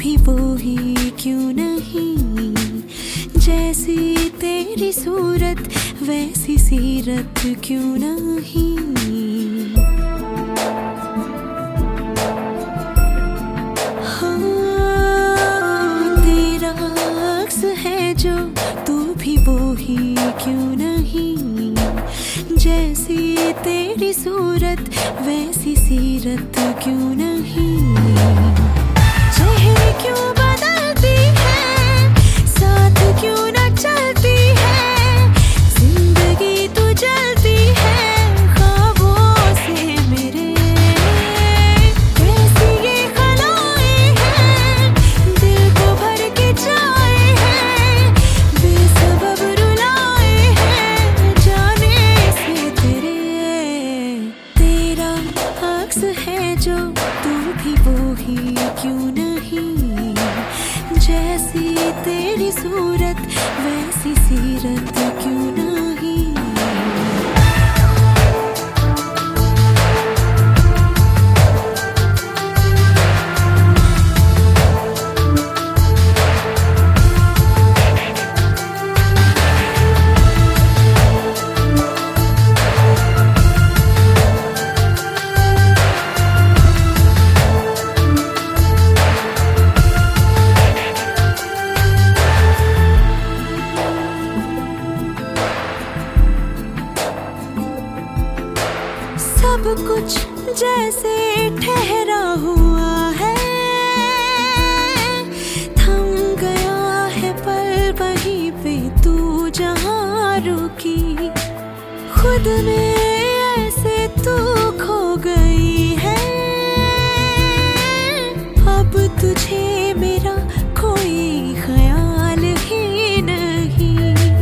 भी वो ही क्यों नहीं, जैसी तेरी सूरत वैसी सीरत क्यों नहीं। हाँ, तेरा अक्स है जो तू भी वो ही क्यों नहीं, जैसी तेरी सूरत वैसी सीरत क्यों नहीं। चेहरे क्यों बदलती है, साथ क्यों न चलती है, जिंदगी तो जलती है ख्वाबों से मेरे। कैसी ये खलाएं हैं, दिल को भर के जाए हैं, बेसबब रुलाए हैं जाने से तेरे। तेरा अक्स है जो तू भी वो ही क्यों नहीं, जैसी तेरी सूरत वैसी सीरत क्यों नहीं। सब कुछ जैसे ठहरा हुआ है, थम गया है पल वहीं पे तू जहाँ रुकी। खुद में ऐसे तू खो गई है, अब तुझे मेरा कोई ख्याल ही नहीं।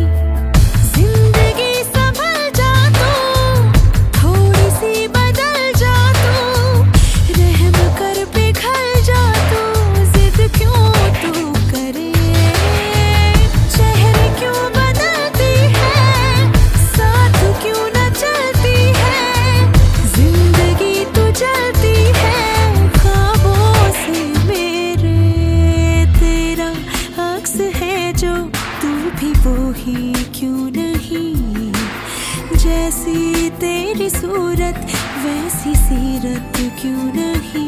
वो ही क्यों नहीं, जैसी तेरी सूरत वैसी सीरत क्यों नहीं।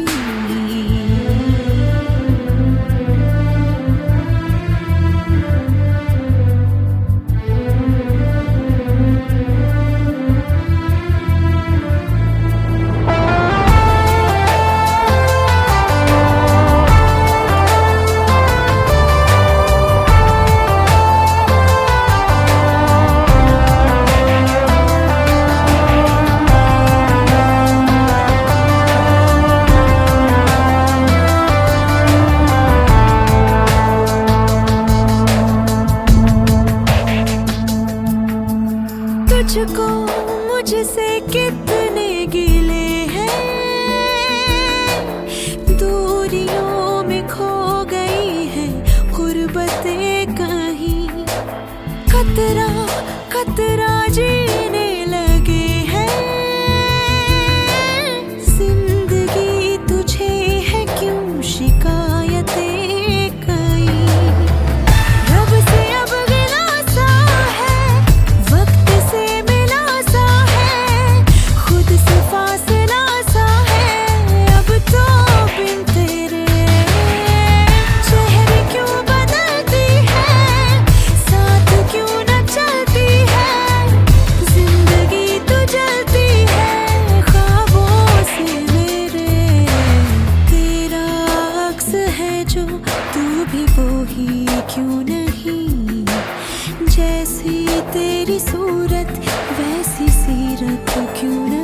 तुझको मुझसे कितने गिले हैं, दूरियों में खो गई है गुर्बतें कहीं। कतरा कतरा जीने लगे हैं, जिंदगी तुझे है क्यों शिकायतें कई। रब से अब गिला सा है, वक्त से मिला सा है, खुद से फासला सा है अब तो बिन तेरे। चेहरे क्यों बदलती है, साथ क्यों न चलती है, जिंदगी तो जलती है ख्वाबों से मेरे। तेरा अक्स है जो तू भी वो ही क्यों नहीं, जैसी तेरी सूरत वैसी सीरत क्यों नहीं।